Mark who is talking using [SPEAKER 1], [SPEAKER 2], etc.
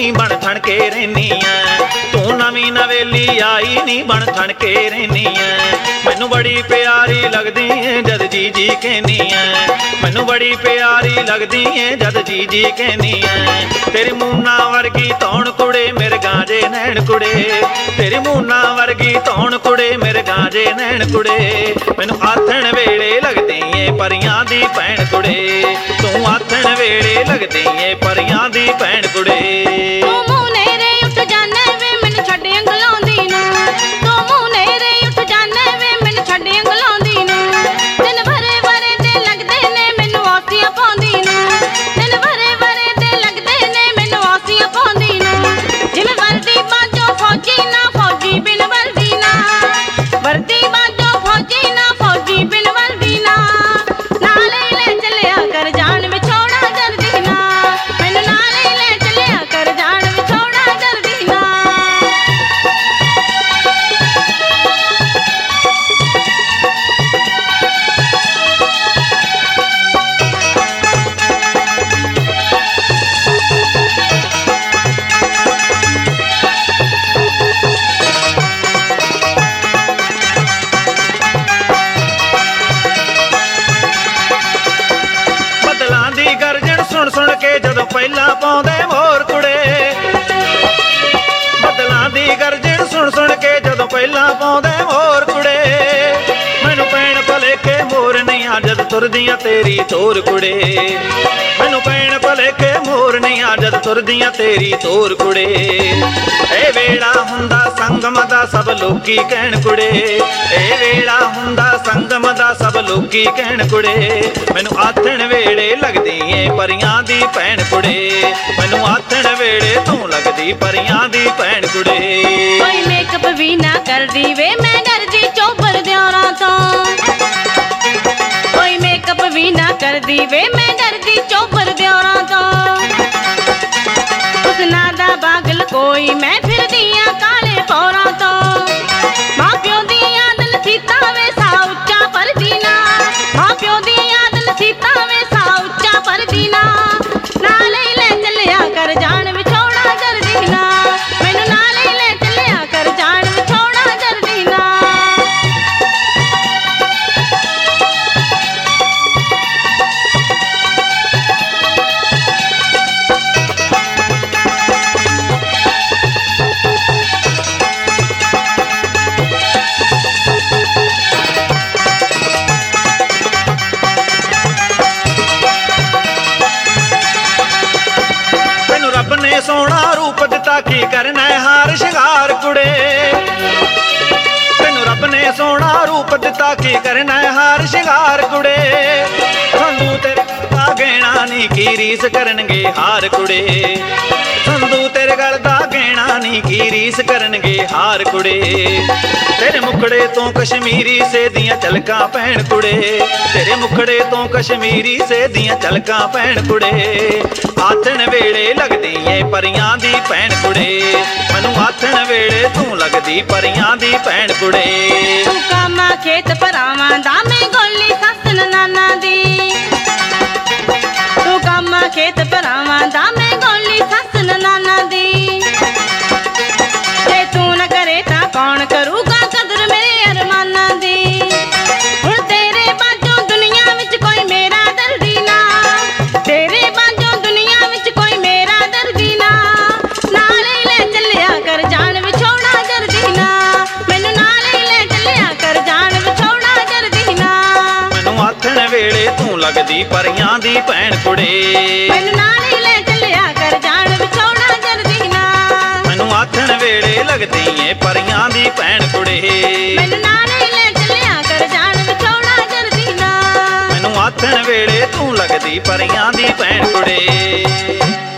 [SPEAKER 1] ਨੀ ਬਣ ਠਣ ਕੇ ਰਹਿਨੀ ਐ। ਤੂੰ ਨਵੀਂ ਨਵੇਲੀ ਆਈ ਨੀ ਬਣ ਠਣ ਕੇ ਰਹਿਨੀ ਐ। ਮੈਨੂੰ ਬੜੀ ਪਿਆਰੀ ਲੱਗਦੀ ਏ ਜਦ ਜੀ ਜੀ ਕਹਿਨੀ ਐ। ਮੈਨੂੰ ਬੜੀ ਪਿਆਰੀ ਲੱਗਦੀ ਏ ਜਦ ਜੀ ਜੀ ਕਹਿਨੀ ਐ। ਤੇਰੀ ਮੂਨਾ ਵਰਗੀ ਧੌਣ ਕੁੜੇ ਮੇਰੇ ਗਾਂਜੇ ਨੈਣ ਕੁੜੇ। ਤੇਰੀ ਮੂਨਾ ਵਰਗੀ ਧੌਣ ਕੁੜੇ ਮੇਰੇ ਗਾਂਜੇ ਨੈਣ ਕੁੜੇ। ਮੈਨੂੰ ਆਥਣ ਵੇਲੇ ਲੱਗਦੀ ਏ ਪਰੀਆਂ ਦੀ ਭੈਣ ਕੁੜੇ। ਤੂੰ ਆਥਣ ਵੇਲੇ ਲੱਗਦੀ ਏ ਪਰੀਆਂ ਦੀ ਭੈਣ ਕੁੜੇ।
[SPEAKER 2] ਤੂੰ ਮੂੰਹ ਨੇਰੇ ਉੱਠ ਜਾਣਾ ਵੇ ਮੈਨੂੰ ਛੱਡ ਅੰਗਲਾਉਂਦੀ ਨੂੰ। ਤੂੰ ਮੂੰਹ ਨੇਰੇ ਉੱਠ ਜਾਣਾ ਵੇ ਮੈਨੂੰ ਛੱਡ ਅੰਗਲਾਉਂਦੀ ਨੂੰ। ਦਿਨ ਭਰੇ ਵਰੇ ਤੇ ਲੱਗਦੇ ਨੇ ਮੈਨੂੰ ਆਸੀਆਂ ਪਾਉਂਦੀ ਨੂੰ। ਦਿਨ ਭਰੇ ਵਰੇ ਤੇ ਲੱਗਦੇ ਨੇ ਮੈਨੂੰ ਆਸੀਆਂ ਪਾਉਂਦੀ ਨੂੰ। ਜਿਵੇਂ ਵਰਦੀ ਬਾਝੋਂ ਫੌਜੀ ਨਾ ਫੌਜੀ ਬਿਨ ਵਰਦੀ ਨਾ। ਵਰਦੀ ਬਾਝੋਂ ਫੌਜੀ ਨਾ ਫੌਜੀ ਬਿਨ ਵਰਦੀ ਨਾ। ਨਾਲੇ ਲੈ ਚੱਲਿਆ ਕਰ ਜਾਨ ਵਿਛੋੜਾ ਡਰਦੀ ਨਾ। ਮੈਨੂੰ ਨਾਲੇ ਲੈ ਚੱਲਿਆ ਕਰ ਜਾਨ ਵਿਛੋੜਾ ਡਰਦੀ ਨਾ।
[SPEAKER 1] ਬੱਦਲਾਂ ਦੀ ਗਰਜਣ ਸੁਣ ਸੁਣ ਕੇ ਜਦੋਂ ਪਹਿਲਾਂ ਪਾਉਂਦੇ ਮੋਰ ਕੁੜੇ। ਬੱਦਲਾਂ ਦੀ ਗਰਜਣ ਸੁਣ ਸੁਣ ਕੇ ਜਦੋਂ ਪਹਿਲਾਂ ਪਾਉਂਦੇ ਮੋਰ ਕੁੜੇ। ਮੈਨੂੰ ਪੈਣ ਭਲੇਖੇ ਮੋਰ ਨਹੀਂ ਆ ਜਦ ਤੁਰਦੀਆਂ ਤੇਰੀ ਤੋਰ ਕੁੜੇ। ਮੈਨੂੰ ਪੈਣ ਭਲੇਖੇ ਮੋਰ ਨਹੀਂ ਆ ਜਦ ਤੁਰਦੀਆਂ ਤੇਰੀ ਤੋਰ ਕੁੜੇ। ਇਹ ਵੇਲਾ ਹੁੰਦਾ ਸੰਗਮ ਦਾ ਸਭ ਲੋਕੀ ਕਹਿਣ ਕੁੜੇ। ਇਹ ਵੇਲਾ ਹੁੰਦਾ ਸੰਗਮ ਦਾ ਸਭ ਲੋਕੀ ਕਹਿਣ ਕੁੜੇ। ਮੈਨੂੰ ਆਥਣ ਵੇਲੇ ਲੱਗਦੀ ਏ ਪਰੀਆਂ ਦੀ ਭੈਣ ਕੁੜੇ। ਮੈਨੂੰ ਆਥਣ ਵੇਲੇ ਤੂੰ ਲੱਗਦੀ ਪਰੀਆਂ ਦੀ ਭੈਣ ਕੁੜੇ।
[SPEAKER 2] ਕੋਈ ਮੇਕਅਪ ਵੀ ਨਾ ਕਰਦੀ ਵੇ ਮੈਂ ਡਰਦੀ ਚੋਬਰ ਦਿਓਰਾਂ ਤੋਂ। ਕੋਈ ਮੇਕਅਪ ਵੀ ਨਾ ਕਰਦੀ ਵੇ ਮੈਂ ਡਰਦੀ ਚੋਬਰ ਦਿਓਰਾਂ ਤੋਂ। ਹੁਸਨਾ ਦਾ ਬਾਗਲ ਕੋਈ ਮੈਂ ਫਿਰਦੀ ਆਂ ਕਾਲੇ ਪੌਰਾਂ ਤੋਂ। ਮਾਂ ਪਿਓ ਦੀ ਯਾਦ ਨਸੀਤਾਂ ਵੇ ਸਾ ਉੱਚਾ ਪਰਦੀ ਨਾ। ਮਾਂ ਪਿਓ ਦੀ ਯਾਦ ਨਸੀਤਾਂ ਵੇ ਸਾ ਉੱਚਾ ਪਰਦੀ ਨਾ। ਨਾਲੇ ਲੈ ਚੱਲਿਆ ਕਰ ਜਾਨ ਵਿਛੋੜਾ ਡਰਦੀ ਨਾ। ਮੈਨੂੰ ਨਾਲੇ ਲੈ ਚੱਲਿਆ ਕਰ ਜਾਨ ਵਿਛੋੜਾ ਡਰਦੀ ਨਾ।
[SPEAKER 1] ਤੈਨੂੰ ਰੱਬ ਨੇ ਸੋਹਣਾ ਰੂਪ ਦਿੱਤਾ ਕੀ ਕਰਨਾ ਹੈ ਹਾਰ ਸ਼ਿੰਗਾਰ ਕੁੜੇ। ਤੈਨੂੰ ਰੱਬ ਨੇ ਸੋਹਣਾ ਰੂਪ ਦਿੱਤਾ ਕੀ ਕਰਨਾ ਹੈ ਹਾਰ ਸ਼ਿੰਗਾਰ ਕੁੜੇ। ਸੰਧੂ ਤੇਰੇ ਦਾ ਗਹਿਣਾ ਨੀ ਕੀ ਰੀਸ ਕਰਨਗੇ ਹਾਰ ਕੁੜੇ। ਸੰਧੂ ਤੇਰੇ ਗਲ ਦਾ ਗਹਿਣਾ ਨੀ ਕੀ ਰੀਸ ਕਰਨਗੇ ਹਾਰ ਕੁੜੇ। ਤੇਰੇ ਮੁਖੜੇ ਤੋਂ ਕਸ਼ਮੀਰੀ ਸੇ ਦੀਆਂ ਝਲਕਾਂ ਪੈਣ ਕੁੜੇ। ਤੇਰੇ ਮੁਖੜੇ ਤੋਂ ਕਸ਼ਮੀਰੀ ਸੇ ਦੀਆਂ ਝਲਕਾਂ ਪੈਣ ਕੁੜੇ। ਆਥਣ ਵੇਲੇ ਲੱਗਦੀ ਏ ਪਰੀਆਂ ਦੀ ਭੈਣ ਕੁੜੇ। ਮੈਨੂੰ ਆਥਣ ਵੇਲੇ ਤੂੰ ਲੱਗਦੀ ਪਰੀਆਂ ਦੀ ਭੈਣ ਕੁੜੇ।
[SPEAKER 2] ਤੂੰ ਕਾਮਾ ਖੇਤ ਭਰਾਵਾਂ ਦਾ ਮੈਂ ਗੋਲੀ ਸੱਸ ਨਾਨਾ ਦੀ। ਤੂੰ ਕਾਮਾ ਖੇਤ ਭਰਾਵਾਂ ਦਾ ਮੈਂ ਗੋਲੀ ਸੱਸ ਨਾਨਾ ਦੀ। ਜੇ ਤੂੰ ਨਾ ਕਰੇ ਤਾਂ ਕੌਣ ਕਰੂਗਾ ਕਦਰ ਮੇਰੇ ਅਰਮਾਨਾਂ ਦੀ। ਹੁਣ ਤੇਰੇ ਬਾਝੋਂ ਦੁਨੀਆ ਵਿੱਚ ਕੋਈ ਮੇਰਾ ਦਰਦੀ ਨਾ। ਤੇਰੇ ਬਾਝੋਂ ਦੁਨੀਆ ਵਿੱਚ ਕੋਈ ਮੇਰਾ ਦਰਦੀ ਨਾ। ਨਾਲੇ ਲੈ ਚੱਲਿਆ ਕਰ ਜਾਨ ਵਿਛੋੜਾ ਡਰਦੀ ਨਾ। ਮੈਨੂੰ ਨਾਲੇ ਲੈ ਚੱਲਿਆ ਕਰ ਜਾਨ ਵਿਛੋੜਾ ਡਰਦੀ ਨਾ।
[SPEAKER 1] ਮੈਨੂੰ ਆਥਣ ਵੇਲੇ ਤੂੰ ਲੱਗਦੀ ਪਰੀਆਂ ਦੀ ਭੈਣ ਕੁੜੇ।
[SPEAKER 2] ਮੈਨੂੰ ਨਾਲੇ ਲੈ ਚੱਲਿਆ ਕਰ ਜਾਨ ਵਿਛੋੜਾ ਡਰਦੀ ਨਾ।
[SPEAKER 1] ਮੈਨੂੰ ਆਥਣ ਵੇਲੇ ਲੱਗਦੀ ਏ ਪਰੀਆਂ ਦੀ ਭੈਣ ਕੁੜੇ।
[SPEAKER 2] ਮੈਨੂੰ ਨਾਲੇ ਲੈ ਚੱਲਿਆ ਕਰ ਜਾਨ ਵਿਛੋੜਾ ਡਰਦੀ ਨਾ।
[SPEAKER 1] ਮੈਨੂੰ ਆਥਣ ਵੇਲੇ ਤੂੰ ਲੱਗਦੀ ਪਰੀਆਂ ਦੀ ਭੈਣ ਕੁੜੇ।